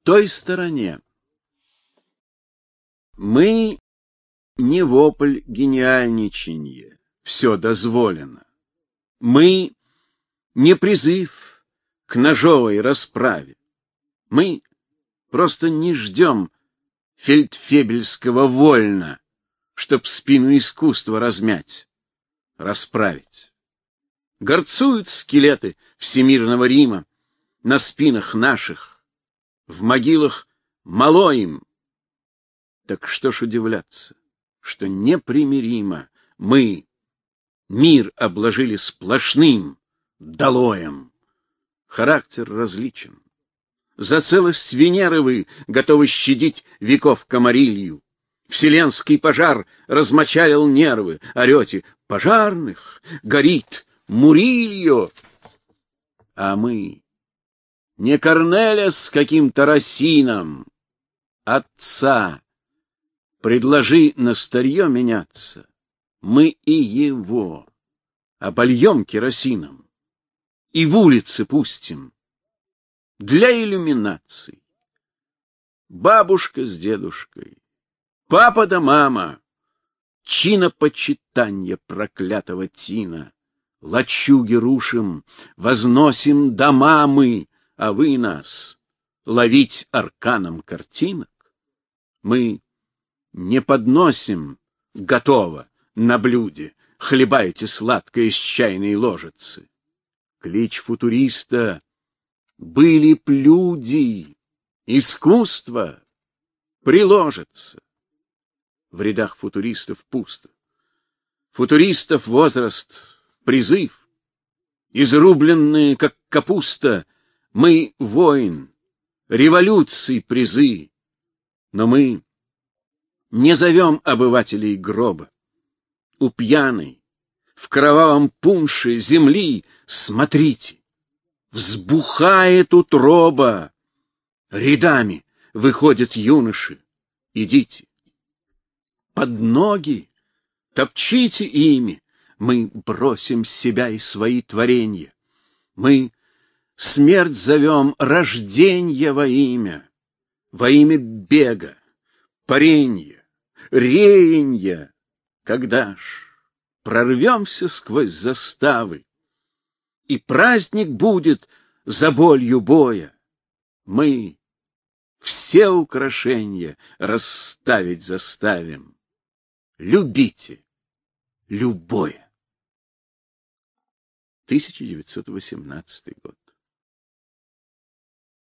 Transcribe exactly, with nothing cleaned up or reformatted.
той стороне. Мы не вопль гениальничанья, все дозволено. Мы не призыв к ножовой расправе. Мы просто не ждем фельдфебельского вольна, чтоб спину искусства размять, расправить. Горцуют скелеты всемирного Рима на спинах наших, в могилах мало им. Так что ж удивляться, что непримиримо мы мир обложили сплошным долоем. Характер различен. За целость Венеры вы готовы щадить веков комарилью. Вселенский пожар размочалил нервы, орете: пожарных горит Мурильо. А мы не Корнеля с каким-то Расином, отца. Предложи на старье меняться, мы и его обольем керосином и в улицы пустим для иллюминаций. Бабушка с дедушкой, папа да мама, чинопочитанье проклятого тина, лачуги рушим, возносим дома мы, а вы нас ловить арканом картинок. Мы не подносим готово на блюде, хлебайте сладко из чайной ложицы. Клич футуриста: были б люди, искусство приложится. В рядах футуристов пусто. Футуристов возраст, призыв. Изрубленные, как капуста, мы воин, революции призы. Но мы не зовем обывателей гроба. У пьяной, в кровавом пунше земли, смотрите, взбухает утроба. Рядами выходят юноши. Идите. Под ноги топчите ими. Мы бросим себя и свои творенья. Мы смерть зовем рожденье во имя, во имя бега, паренья, реянья. Когда ж прорвемся сквозь заставы, и праздник будет за болью боя, мы все украшения расставить заставим. Любите любое. тысяча девятьсот восемнадцатый год.